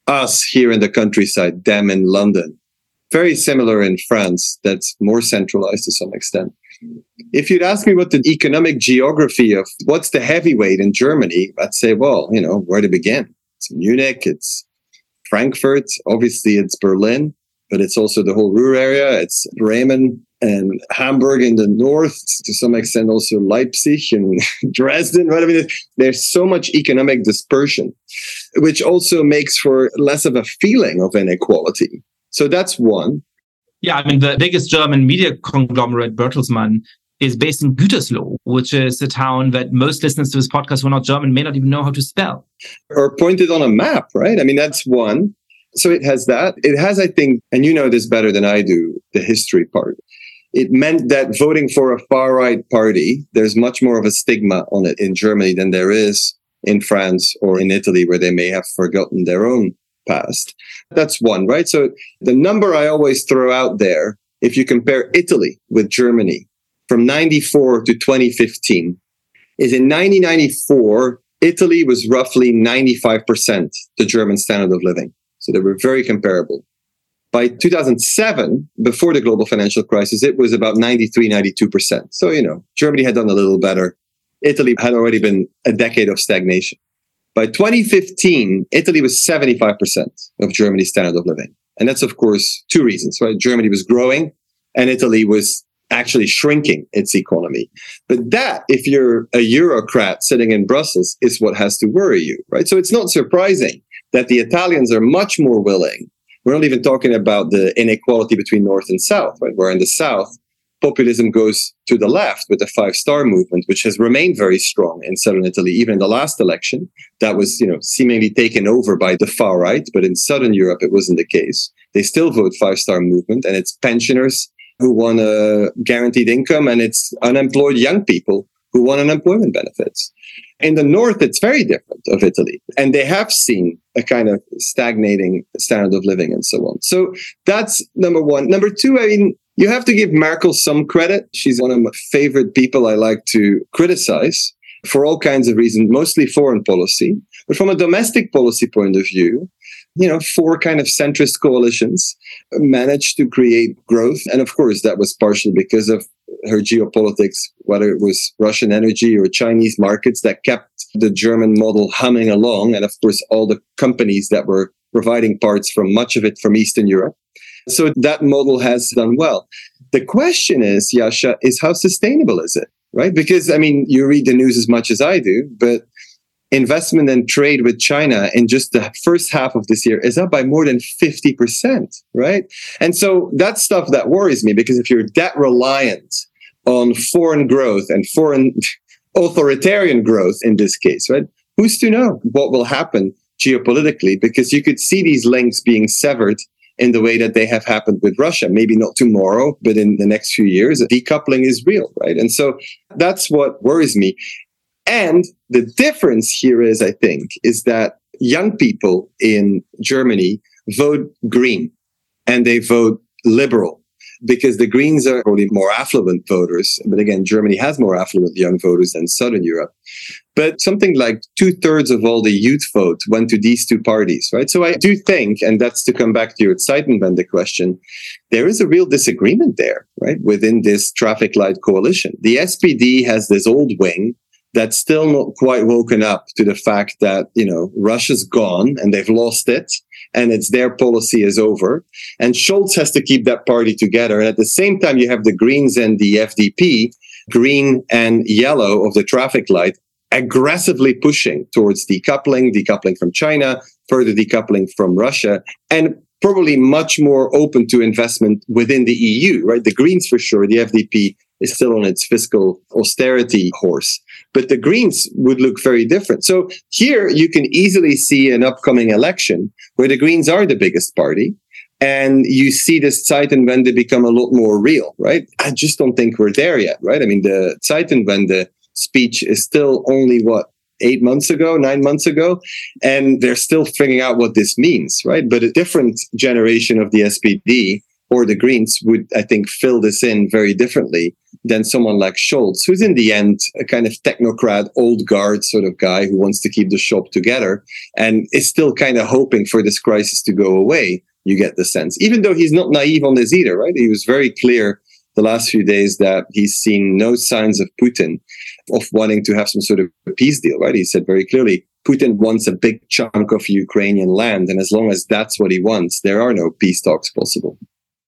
us here in the countryside, them in London. Very similar in France, that's more centralized to some extent. If you'd ask me what the economic geography of what's the heavyweight in Germany, I'd say, well, you know, where to begin? It's Munich, it's Frankfurt, obviously it's Berlin, but it's also the whole Ruhr area, it's Bremen and Hamburg in the north, to some extent also Leipzig and Dresden, right? I mean, there's so much economic dispersion, which also makes for less of a feeling of inequality. So that's one. Yeah, I mean, the biggest German media conglomerate, Bertelsmann, is based in Gütersloh, which is a town that most listeners to this podcast who are not German may not even know how to spell. Or pointed on a map, right? I mean, that's one. So it has that. It has, I think, and you know this better than I do, the history part. It meant that voting for a far-right party, there's much more of a stigma on it in Germany than there is in France or in Italy, where they may have forgotten their own past. That's one, right? So the number I always throw out there, if you compare Italy with Germany from ninety-four to twenty fifteen, is in nineteen ninety-four, Italy was roughly ninety-five percent the German standard of living. So they were very comparable. By two thousand seven, before the global financial crisis, it was about ninety-three, ninety-two percent. So, you know, Germany had done a little better. Italy had already been a decade of stagnation. By twenty fifteen, Italy was seventy-five percent of Germany's standard of living. And that's, of course, two reasons, right? Germany was growing and Italy was actually shrinking its economy. But that, if you're a Eurocrat sitting in Brussels, is what has to worry you, right? So it's not surprising that the Italians are much more willing. We're not even talking about the inequality between North and South, right? Where in the South, populism goes to the left with the Five Star Movement, which has remained very strong in southern Italy. Even in the last election, that was, you know, seemingly taken over by the far right, but in southern Europe, it wasn't the case. They still vote Five Star Movement, and it's pensioners who want a guaranteed income, and it's unemployed young people who want unemployment benefits. In the north, it's very different of Italy, and they have seen a kind of stagnating standard of living and so on. So that's number one. Number two, I mean, you have to give Merkel some credit. She's one of my favorite people I like to criticize for all kinds of reasons, mostly foreign policy. But from a domestic policy point of view, you know, four kind of centrist coalitions managed to create growth. And of course, that was partially because of her geopolitics, whether it was Russian energy or Chinese markets that kept the German model humming along. And of course, all the companies that were providing parts from much of it from Eastern Europe. So that model has done well. The question is, Yasha, is how sustainable is it, right? Because, I mean, you read the news as much as I do, but investment and trade with China in just the first half of this year is up by more than fifty percent, right? And so that's stuff that worries me, because if you're that reliant on foreign growth and foreign authoritarian growth in this case, right? Who's to know what will happen geopolitically? Because you could see these links being severed in the way that they have happened with Russia. Maybe not tomorrow, but in the next few years, decoupling is real, right? And so that's what worries me. And the difference here is, I think, is that young people in Germany vote green and they vote liberal, because the Greens are probably more affluent voters. But again, Germany has more affluent young voters than Southern Europe. But something like two thirds of all the youth vote went to these two parties, right? So I do think, and that's to come back to your Zeitenwende question, there is a real disagreement there, right? Within this traffic light coalition. The S P D has this old wing that's still not quite woken up to the fact that, you know, Russia's gone and they've lost it and it's their policy is over. And Scholz has to keep that party together. And at the same time, you have the Greens and the F D P, green and yellow of the traffic light, aggressively pushing towards decoupling, decoupling from China, further decoupling from Russia, and probably much more open to investment within the E U, right? The Greens for sure, the F D P is still on its fiscal austerity horse. But the Greens would look very different. So here you can easily see an upcoming election where the Greens are the biggest party. And you see this Zeitenwende become a lot more real, right? I just don't think we're there yet, right? I mean, the Zeitenwende speech is still only, what, eight months ago, nine months ago, and they're still figuring out what this means, right? But a different generation of the S P D or the Greens would, I think, fill this in very differently than someone like Scholz, who's in the end a kind of technocrat, old guard sort of guy who wants to keep the shop together and is still kind of hoping for this crisis to go away, you get the sense. Even though he's not naive on this either, right? He was very clear the last few days that he's seen no signs of Putin of wanting to have some sort of a peace deal, right? He said very clearly, Putin wants a big chunk of Ukrainian land. And as long as that's what he wants, there are no peace talks possible.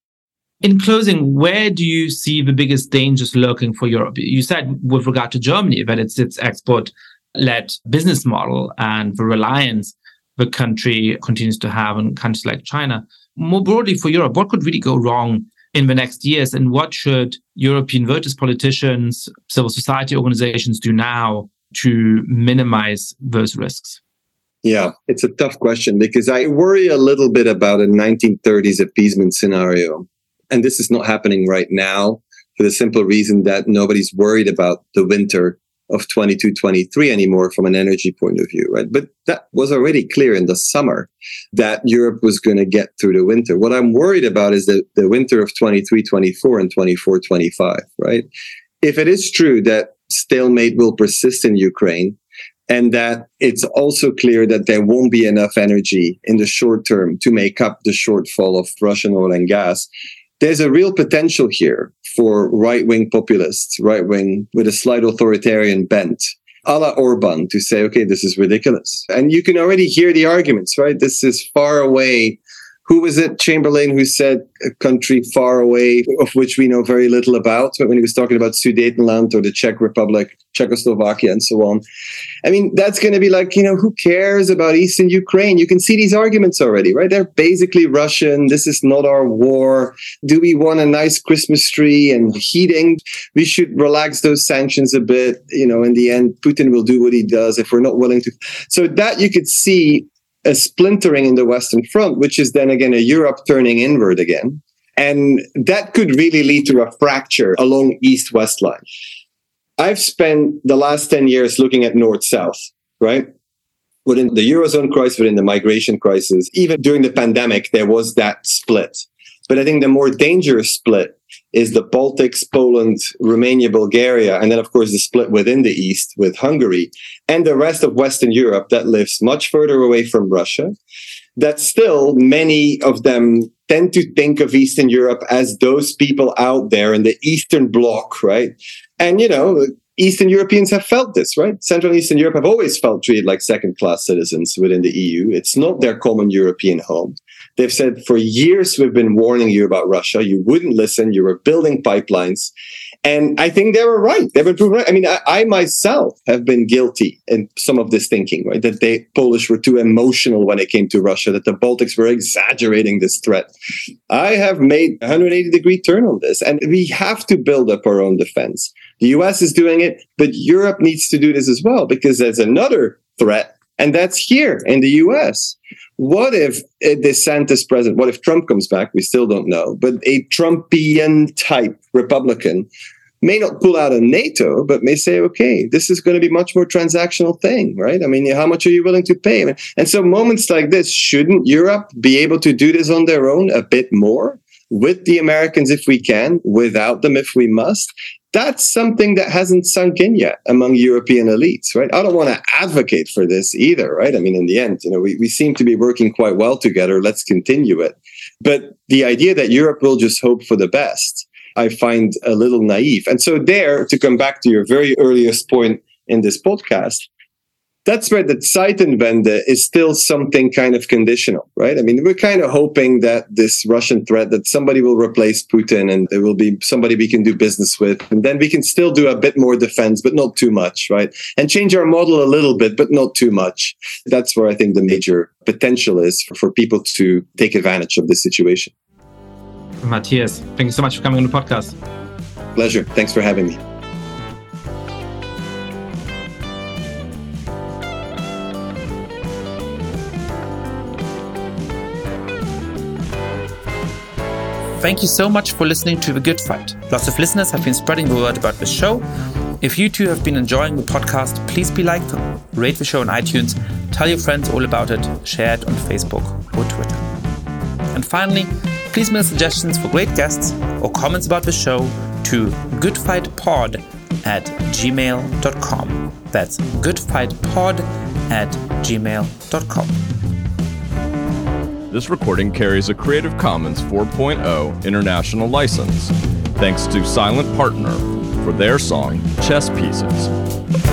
In closing, where do you see the biggest dangers lurking for Europe? You said with regard to Germany that it's its export-led business model and the reliance the country continues to have on countries like China. More broadly for Europe, what could really go wrong in the next years, and what should European voters, politicians, civil society organizations do now to minimize those risks? Yeah, it's a tough question because I worry a little bit about a nineteen thirties appeasement scenario. And this is not happening right now for the simple reason that nobody's worried about the winter of twenty-two twenty-three anymore from an energy point of view, right? But that was already clear in the summer that Europe was going to get through the winter. What I'm worried about is the, the winter of twenty-three twenty-four and twenty-four twenty-five, right? If it is true that stalemate will persist in Ukraine, and that it's also clear that there won't be enough energy in the short term to make up the shortfall of Russian oil and gas, there's a real potential here for right-wing populists, right-wing with a slight authoritarian bent, a la Orban, to say, okay, this is ridiculous. And you can already hear the arguments, right? This is far away. Who was it, Chamberlain, who said a country far away, of which we know very little about, when he was talking about Sudetenland or the Czech Republic, Czechoslovakia, and so on. I mean, that's going to be like, you know, who cares about Eastern Ukraine? You can see these arguments already, right? They're basically Russian. This is not our war. Do we want a nice Christmas tree and heating? We should relax those sanctions a bit. You know, in the end, Putin will do what he does if we're not willing to. So that you could see a splintering in the Western Front, which is then again a Europe turning inward again. And that could really lead to a fracture along East-West line. I've spent the last ten years looking at North-South, right? Within the Eurozone crisis, within the migration crisis, even during the pandemic, there was that split. But I think the more dangerous split is the Baltics, Poland, Romania, Bulgaria, and then, of course, the split within the East with Hungary and the rest of Western Europe that lives much further away from Russia. That still, many of them tend to think of Eastern Europe as those people out there in the Eastern Bloc, right? And, you know, Eastern Europeans have felt this, right? Central and Eastern Europe have always felt treated like second-class citizens within the E U. It's not their common European home. They've said, for years, we've been warning you about Russia. You wouldn't listen. You were building pipelines. And I think they were right. They've been proven right. I mean, I, I myself have been guilty in some of this thinking, right? That the Polish were too emotional when it came to Russia, that the Baltics were exaggerating this threat. I have made a one hundred eighty degree turn on this, and we have to build up our own defense. The U S is doing it, but Europe needs to do this as well, because there's another threat, and that's here in the U S. What if a DeSantis president, what if Trump comes back? We still don't know. But a Trumpian type Republican may not pull out of NATO, but may say, okay, this is going to be much more transactional thing, right? I mean, how much are you willing to pay? And so moments like this, shouldn't Europe be able to do this on their own a bit more? With the Americans if we can, without them if we must? That's something that hasn't sunk in yet among European elites, right? I don't want to advocate for this either, right? I mean, in the end, you know, we, we seem to be working quite well together. Let's continue it. But the idea that Europe will just hope for the best, I find a little naive. And so there, to come back to your very earliest point in this podcast, that's where the Zeitenwende is still something kind of conditional, right? I mean, we're kind of hoping that this Russian threat, that somebody will replace Putin and there will be somebody we can do business with. And then we can still do a bit more defense, but not too much, right? And change our model a little bit, but not too much. That's where I think the major potential is for, for people to take advantage of this situation. Matthias, thank you so much for coming on the podcast. Pleasure. Thanks for having me. Thank you so much for listening to The Good Fight. Lots of listeners have been spreading the word about this show. If you too have been enjoying the podcast, please be like, rate the show on iTunes, tell your friends all about it, share it on Facebook or Twitter. And finally, please mail suggestions for great guests or comments about the show to goodfightpod at gmail dot com. That's goodfightpod at gmail dot com. This recording carries a Creative Commons four point oh international license. Thanks to Silent Partner for their song, Chess Pieces.